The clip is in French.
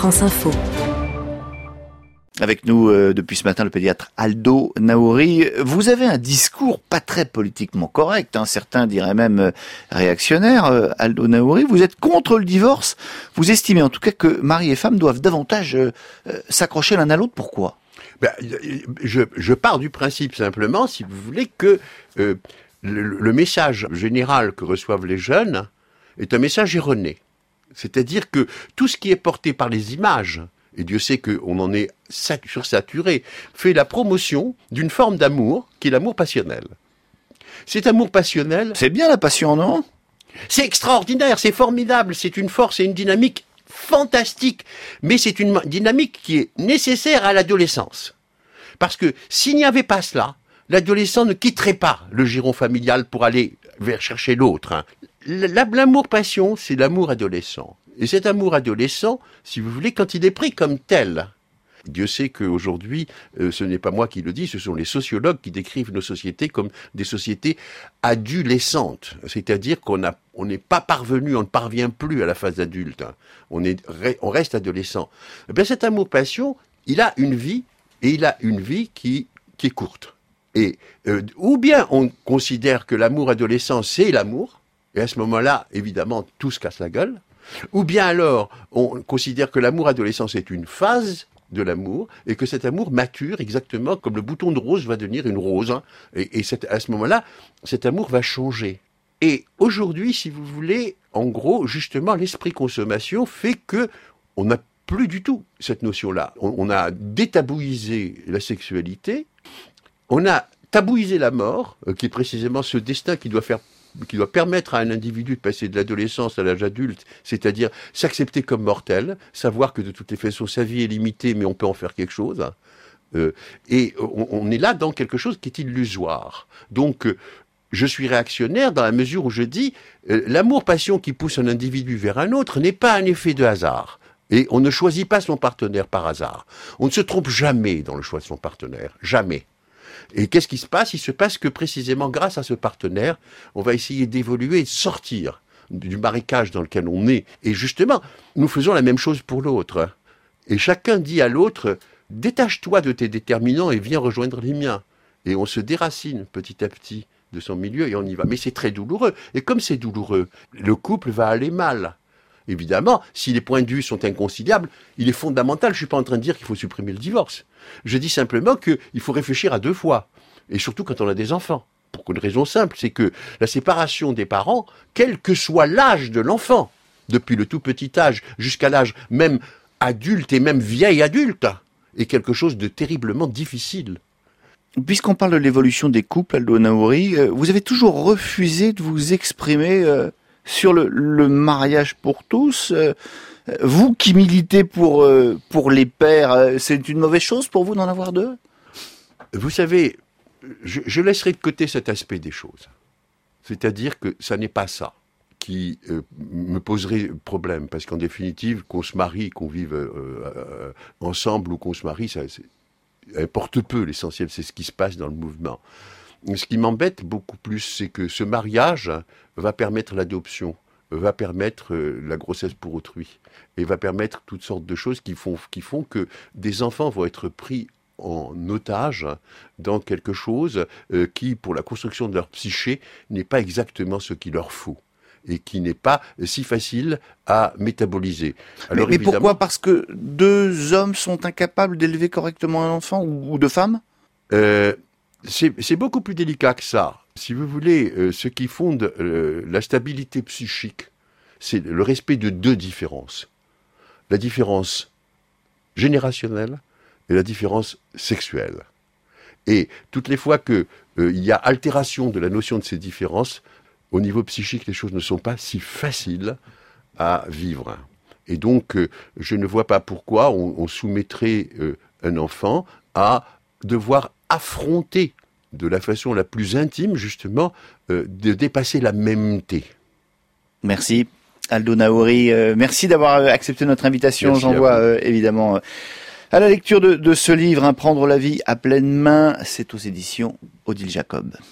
France Info. Avec nous depuis ce matin le pédiatre Aldo Naouri. Vous avez un discours pas très politiquement correct, certains diraient même réactionnaire, Aldo Naouri. Vous êtes contre le divorce. Vous estimez en tout cas que mari et femme doivent davantage s'accrocher l'un à l'autre. Pourquoi ? Je pars du principe simplement, si vous voulez, que le message général que reçoivent les jeunes est un message erroné. C'est-à-dire que tout ce qui est porté par les images, et Dieu sait qu'on en est sursaturé, fait la promotion d'une forme d'amour qui est l'amour passionnel. Cet amour passionnel... C'est bien la passion, non ? C'est extraordinaire, c'est formidable, c'est une force et une dynamique fantastique. Mais c'est une dynamique qui est nécessaire à l'adolescence. Parce que s'il n'y avait pas cela, l'adolescent ne quitterait pas le giron familial pour aller vers chercher l'autre. L'amour-passion, c'est l'amour adolescent. Et cet amour adolescent, si vous voulez, quand il est pris comme tel, Dieu sait qu'aujourd'hui, ce n'est pas moi qui le dis, ce sont les sociologues qui décrivent nos sociétés comme des sociétés adolescentes. C'est-à-dire qu'on n'est pas parvenu, on ne parvient plus à la phase adulte. On reste adolescent. Eh bien, cet amour-passion, il a une vie, et il a une vie qui est courte. Et ou bien on considère que l'amour adolescent, c'est l'amour, et à ce moment-là, évidemment, tout se casse la gueule. Ou bien alors, on considère que l'amour adolescent, c'est une phase de l'amour, et que cet amour mature exactement comme le bouton de rose va devenir une rose. Et à ce moment-là, cet amour va changer. Et aujourd'hui, si vous voulez, en gros, justement, l'esprit consommation fait que on n'a plus du tout cette notion-là. On a détabouisé la sexualité, on a tabouisé la mort, qui est précisément ce destin qui doit permettre à un individu de passer de l'adolescence à l'âge adulte, c'est-à-dire s'accepter comme mortel, savoir que de toutes les façons sa vie est limitée, mais on peut en faire quelque chose. Et on est là dans quelque chose qui est illusoire. Donc, je suis réactionnaire dans la mesure où je dis l'amour-passion qui pousse un individu vers un autre n'est pas un effet de hasard. Et on ne choisit pas son partenaire par hasard. On ne se trompe jamais dans le choix de son partenaire. Jamais. Et qu'est-ce qui se passe ? Il se passe que précisément grâce à ce partenaire, on va essayer d'évoluer et de sortir du marécage dans lequel on est. Et justement, nous faisons la même chose pour l'autre. Et chacun dit à l'autre, détache-toi de tes déterminants et viens rejoindre les miens. Et on se déracine petit à petit de son milieu et on y va. Mais c'est très douloureux. Et comme c'est douloureux, le couple va aller mal. Évidemment, si les points de vue sont inconciliables, il est fondamental, je ne suis pas en train de dire qu'il faut supprimer le divorce. Je dis simplement qu'il faut réfléchir à deux fois, et surtout quand on a des enfants. Pour une raison simple, c'est que la séparation des parents, quel que soit l'âge de l'enfant, depuis le tout petit âge jusqu'à l'âge même adulte et même vieil adulte, est quelque chose de terriblement difficile. Puisqu'on parle de l'évolution des couples, Aldo Naouri, vous avez toujours refusé de vous exprimer sur le mariage pour tous. Vous qui militez pour les pères, c'est une mauvaise chose pour vous d'en avoir deux ? Vous savez, je laisserai de côté cet aspect des choses. C'est-à-dire que ça n'est pas ça qui me poserait problème. Parce qu'en définitive, qu'on se marie, qu'on vive ensemble ou qu'on se marie, ça importe peu. L'essentiel, c'est ce qui se passe dans le mouvement. Ce qui m'embête beaucoup plus, c'est que ce mariage va permettre l'adoption, va permettre la grossesse pour autrui, et va permettre toutes sortes de choses qui font que des enfants vont être pris en otage dans quelque chose qui, pour la construction de leur psyché, n'est pas exactement ce qu'il leur faut, et qui n'est pas si facile à métaboliser. Alors, mais pourquoi ? Parce que deux hommes sont incapables d'élever correctement un enfant, ou deux femmes ? C'est beaucoup plus délicat que ça. Si vous voulez, ce qui fonde la stabilité psychique, c'est le respect de deux différences. La différence générationnelle et la différence sexuelle. Et toutes les fois qu'il y a altération de la notion de ces différences, au niveau psychique, les choses ne sont pas si faciles à vivre. Et donc, je ne vois pas pourquoi on soumettrait un enfant à devoir affronter de la façon la plus intime, justement, de dépasser la mêmeté. Merci. Aldo Naouri, merci d'avoir accepté notre invitation. J'envoie évidemment à la lecture de ce livre, Prendre la vie à pleine main. C'est aux éditions Odile Jacob.